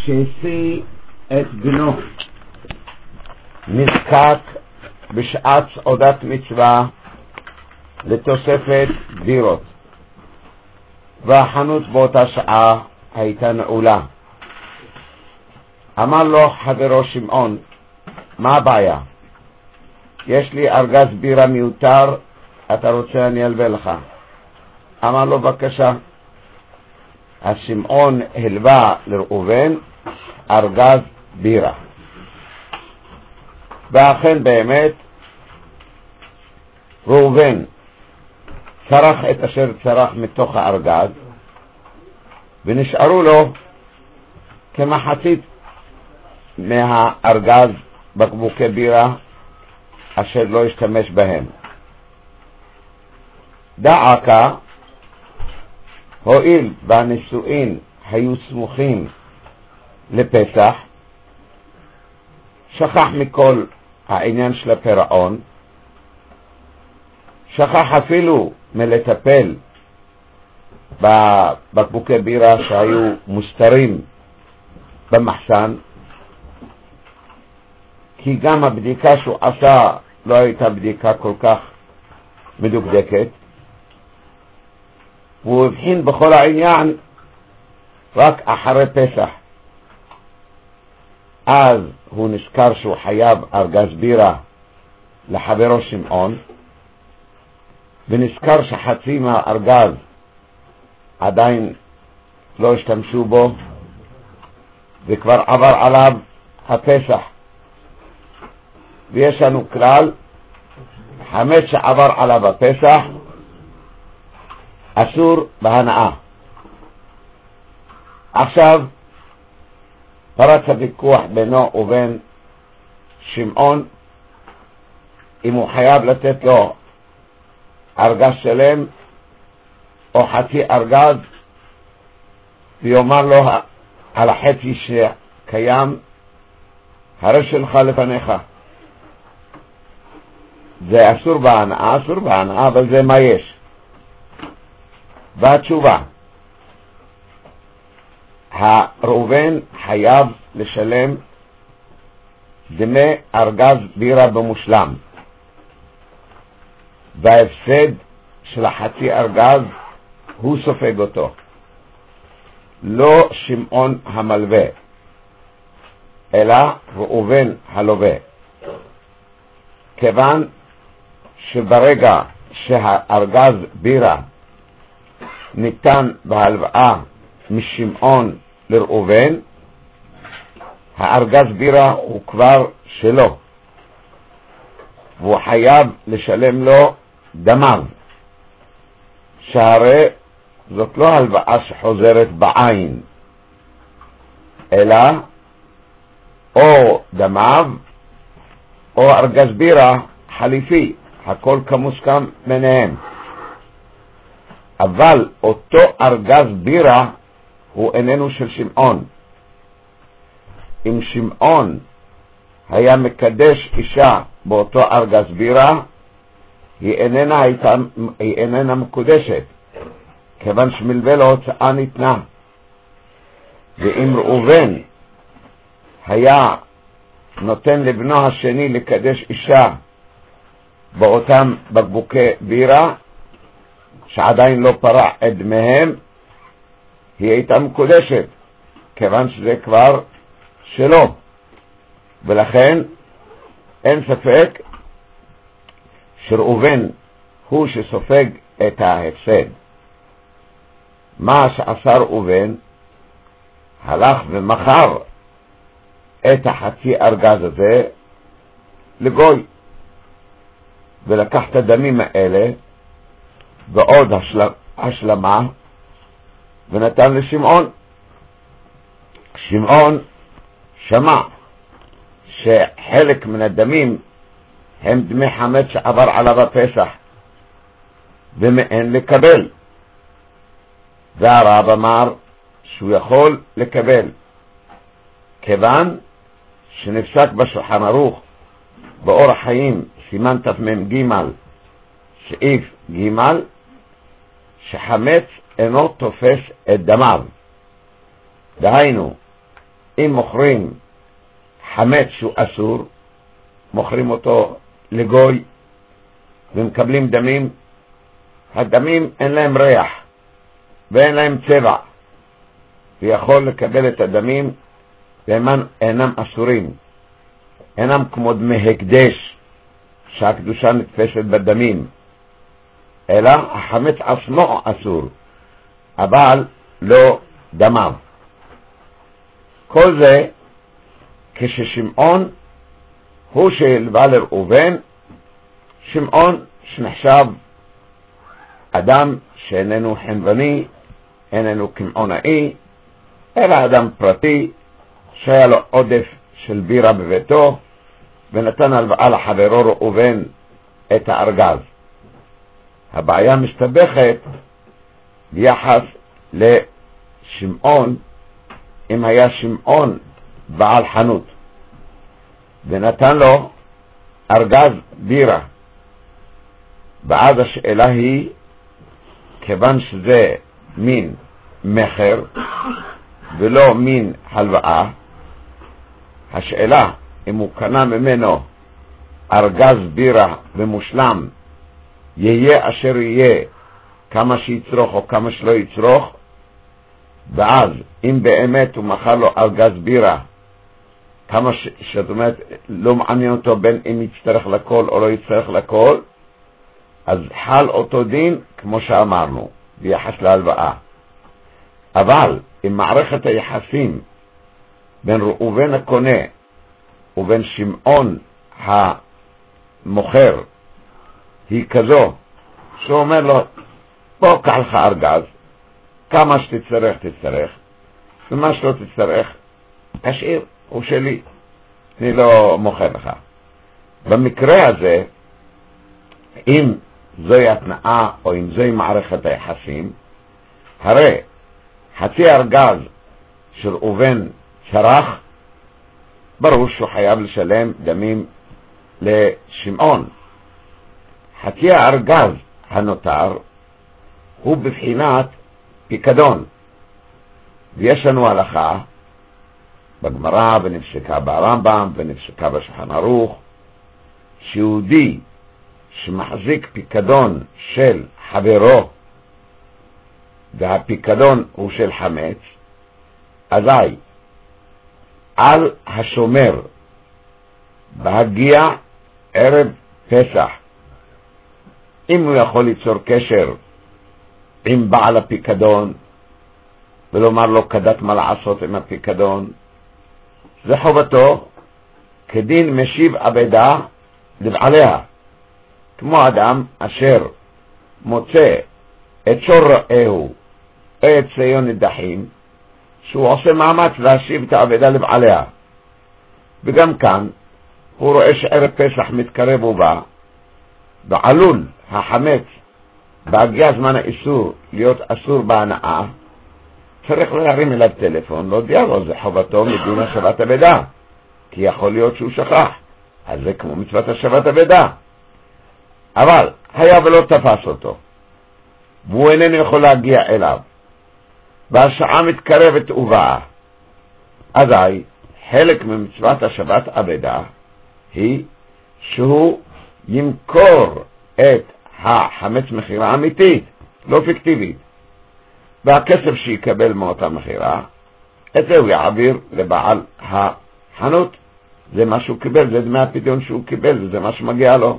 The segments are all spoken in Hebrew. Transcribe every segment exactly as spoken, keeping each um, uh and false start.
שהשיא את בנו נזקק בשעת סעודת מצווה לתוספת דירות, והחנות באותה שעה הייתה נעולה. אמר לו חברו שמעון, מה הבעיה? יש לי ארגז בירה מיותר, אתה רוצה אני אלווה לך? אמר לו בבקשה. אז שמעון הלווה לראובן ארגז בירה, ואכן באמת ראובן צרח את אשר צרח מתוך הארגז, ונשארו לו כמחצית מהארגז בקבוקי בירה אשר לא השתמש בהם. דעקה, הואיל והנישואין היו סמוכים לפסח, שכח מכל העניין של הפירעון, שכח אפילו מלטפל בבקבוקי בירה שהיו מוסתרים במחסן, כי גם הבדיקה שהוא עשה לא הייתה בדיקה כל כך מדוקדקת, והוא הבחין בכל העניין רק אחרי פסח. אז הוא נזכר שהוא חייב ארגז בירה לחברו שמעון, ונזכר שחצי מהארגז עדיין לא השתמשו בו, וכבר עבר עליו הפסח. ויש לנו כלל, חמץ שעבר עליו הפסח אסור בהנאה. עכשיו פרץ הוויכוח בינו ובין שמעון אם הוא חייב לתת לו ארגז שלם או חצי ארגז, ויאמר לו על החצי שקיים, הרי שלך לפניך. זה אסור בהנאה, אסור בהנאה, אבל זה מה יש. והתשובה, ראובן חייב לשלם דמי ארגז בירה במושלם, וההפסד של החצי ארגז הוא סופג אותו, לא שמעון המלווה, אלא ראובן הלווה. כיוון שברגע שהארגז בירה ניתן בהלוואה משמעון לראובן, הארגז בירה הוא כבר שלו, והוא חייב לשלם לו דמיו, שהרי זאת לא הלוואה שחוזרת בעין, אלא או דמיו או ארגז בירה חליפי, הכל כמוסכם ביניהם. אבל אותו ארגז בירה הוא איננו של שמעון. אם שמעון היה מקדש אישה באותו ארגז בירה, היא איננה, הייתה, היא איננה מקודשת, כיוון שמלווה להוצאה ניתנה. ואם ראובן היה נותן לבנו השני לקדש אישה באותם בקבוקי בירה שעדיין לא פרע את דמיהם, היא הייתה מקודשת, כיוון שזה כבר שלו, ולכן אין ספק שראובן הוא שסופג את ההפסד. מה שעשה ראובן, הלך ומכר את החצי ארגז הזה לגוי, ולקח את הדמים האלה ועוד השלמה ונתן לשמעון. שמעון שמע שחלק מן הדמים הם דמי חמץ שעבר עליו הפסח ומאין לקבל, והרב אמר שהוא יכול לקבל, כיוון שנפסק בשולחן ערוך באורח חיים סימן תמ"ג סעיף ג' שחמץ אינו תופס את דמיו. דהיינו, אם מוכרים חמץ שהוא אסור, מוכרים אותו לגוי ומקבלים דמים, הדמים אין להם ריח ואין להם צבע, ויכול לקבל את הדמים והם אינם אסורים, אינם כמו דמי הקדש שהקדושה נתפסת בדמים, אלא החמץ עצמו אסור, אבל לא דמיו. כל זה כששמעון הוא שהלווה לראובן, שמעון שנחשב אדם שאיננו חנווני, איננו קמעונאי, אלא אדם פרטי שהיה לו עודף של בירה בביתו, ונתן הלוואה לחברו ראובן את הארגז. הבעיה מסתבכת ביחס לשמעון, אם היה שמעון בעל חנות ונתן לו ארגז בירה, ואז השאלה היא, כיוון שזה מין מחר ולא מין הלוואה, השאלה אם הוא קנה ממנו ארגז בירה ומושלם, יהיה אשר יהיה, כמה שיצרוך או כמה שלא יצרוך, ואז אם באמת הוא מכר לו ארגז בירה, כמה ש... שאת אומרת לא מעניין אותו בין אם יצטרך לכל או לא יצטרך לכל, אז חל אותו דין כמו שאמרנו ביחס להלוואה. אבל אם מערכת היחסים בין ראובן הקונה ובין שמעון המוכר היא כזו שהוא אומר לו, בוא קח לך ארגז, כמה שתצטרך תצטרך, ומה שלא תצטרך תשאיר, הוא שלי, אני לא מוכר לך. במקרה הזה, אם זוהי התנאה או אם זוהי מערכת היחסים, הרי חצי ארגז של ראובן שרח, ברור שהוא חייב לשלם דמים לשמעון. חצי הארגז הנותר הוא בבחינת פיקדון, ויש לנו הלכה בגמרא ונפסקה ברמב"ם ונפסקה בשולחן ערוך, שיהודי שמחזיק פיקדון של חברו והפיקדון הוא של חמץ, אזי על השומר בהגיע ערב פסח, אם הוא יכול ליצור קשר עם בעל הפיקדון ולומר לו כדת מה לעשות עם הפיקדון, זה חובתו כדין משיב עבדה לבעליה, כמו אדם אשר מוצא את שור רעהו את ציון נדחים, שהוא עושה מאמץ להשיב את העבדה לבעליה. וגם כאן הוא רואה שערב פסח מתקרב ובא, ועלול החמץ בהגיע זמן האיסור להיות אסור בהנאה, צריך להרים אליו טלפון, להודיע לו, זה חובתו מדין השבת עבדה, כי יכול להיות שהוא שכח, אז זה כמו מצוות השבת עבדה. אבל היה ולא תפס אותו, והוא איננו יכול להגיע אליו, והשעה מתקרבת ובאה, אזי חלק ממצוות השבת עבדה היא שהוא ימכור את החמץ מחירה אמיתית, לא פיקטיבית, והכסף שיקבל מאותה מחירה, את זה הוא יעביר לבעל החנות. זה מה שהוא קיבל, זה דמי הפדיון שהוא קיבל, וזה מה שמגיע לו.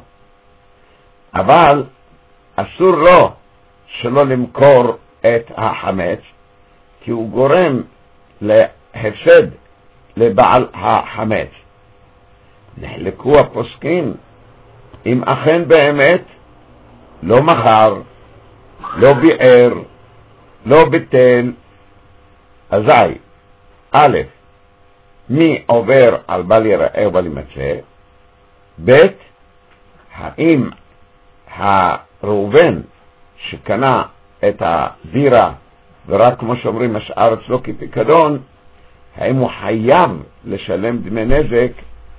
אבל אסור לו שלא למכור את החמץ, כי הוא גורם להפסד לבעל החמץ. נחלקו הפוסקים אם אכן באמת לא מכר, לא ביער, לא ביטל, אזי א', מי עובר על בל יראה ובל ימצא, ב', האם הראובן שקנה את הבירה ורק כמו שאומרים השאר אצלו כפיקדון, האם הוא חייב לשלם דמי נזק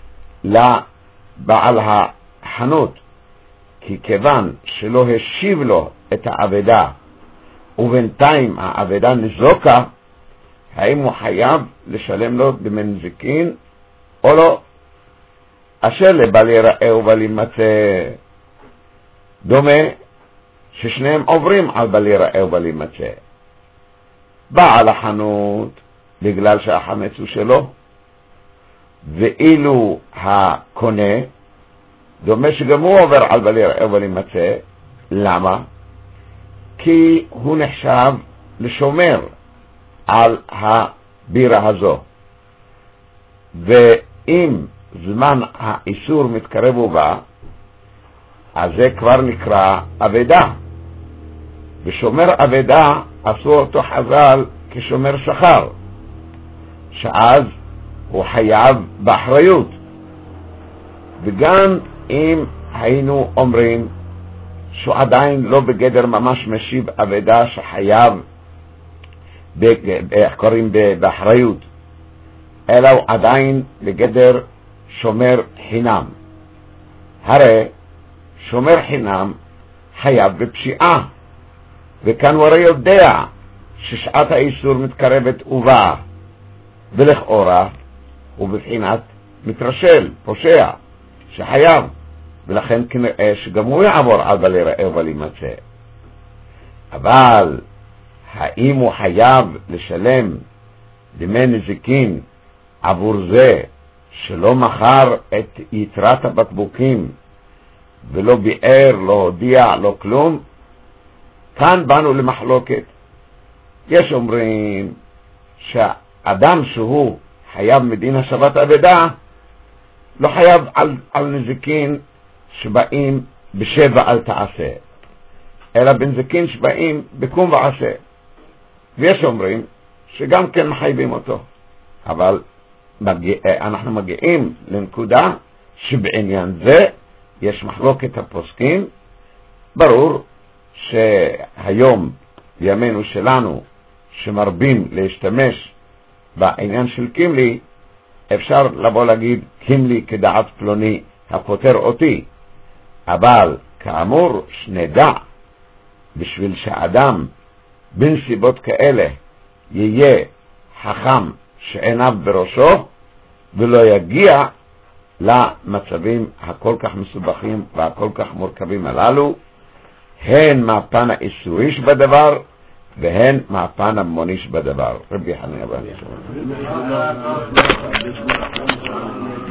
לבעל החנות, כי כיוון שלא השיב לו את העבדה ובינתיים העבדה נזוקה, האם הוא חייב לשלם לו דמי נזיקין או לא? אשר לבל יראה ובל ימצא, דומה ששניהם עוברים על בל יראה ובל ימצא. בעל החנות בגלל שהחמץ הוא שלו, ואילו הקונה דומה שגם הוא עובר על בל יראה ובל ימצא. למה? כי הוא נחשב לשומר על הבירה הזו, ואם זמן האיסור מתקרב ובא, אז זה כבר נקרא עבדה, ושומר עבדה עשו אותו חז"ל כשומר שכר, שאז הוא חייב באחריות. וגם אם היינו אומרים שהוא עדיין לא בגדר ממש משיב עבדה שחייב איך קוראים באחריות, אלא הוא עדיין בגדר שומר חינם. הרי שומר חינם חייב בפשיעה, וכאן הוא הרי יודע ששעת האיסור מתקרבת ובאה, ולכאורה הוא בבחינת מתרשל, פושע, שחייב, ולכן כנראה שגם הוא יעבור על בל יראה ובל ימצא. אבל האם הוא חייב לשלם דמי נזיקין עבור זה שלא מכר את יתרת הבקבוקים ולא ביאר, לא הודיע, לא כלום? כאן באנו למחלוקת. יש אומרים שאדם שהוא חייב מדין השבת עבדה לא חייב על, על נזיקין שבאים בשבע אל תעשה, אלא בנזיקין שבאים בקום ועשה. ויש אומרים שגם כן מחייבים אותו. אבל מגיע, אנחנו מגיעים לנקודה שבעניין זה יש מחלוקת הפוסקים. ברור שהיום בימינו שלנו שמרבים להשתמש בעניין של קימלי, אפשר לבוא להגיד קימלי כדעת פלוני הפותר אותי, אבל כאמור שנדע, בשביל שאדם בנסיבות כאלה יהיה חכם שעיניו בראשו ולא יגיע למצבים הכל כך מסובכים והכל כך מורכבים הללו, הן מהפן האיסורי שבדבר והן מהפן הממוני שבדבר. רבי חנינא בן עקשיא.